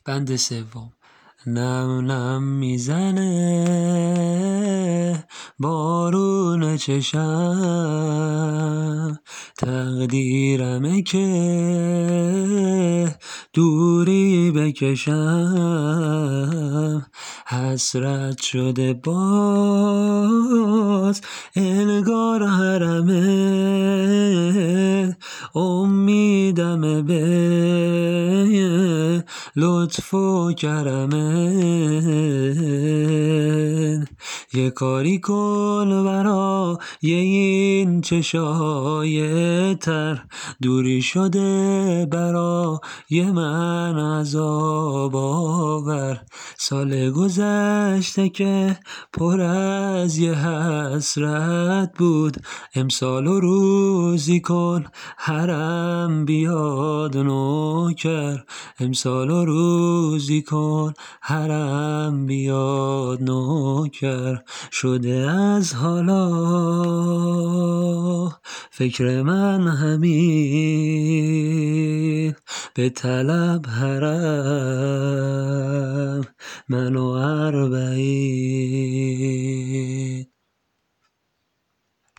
بند سوم. نم نم میزنه بارون چشم، تقدیرمه که دوری بکشم، حسرت شده باز انگار حرمه، امیدم به لطف و کرمه. یه کاری کن برای این چشای تر، دوری شده برای من عذاب آور. سال گذشته که پر از یه حسرت بود، امسال و روزی کن حرم بیاد نوکر، امسال و روزی کن حرم بیاد نوکر. شده از حالا فکر من همین، به طلب حرم من و 40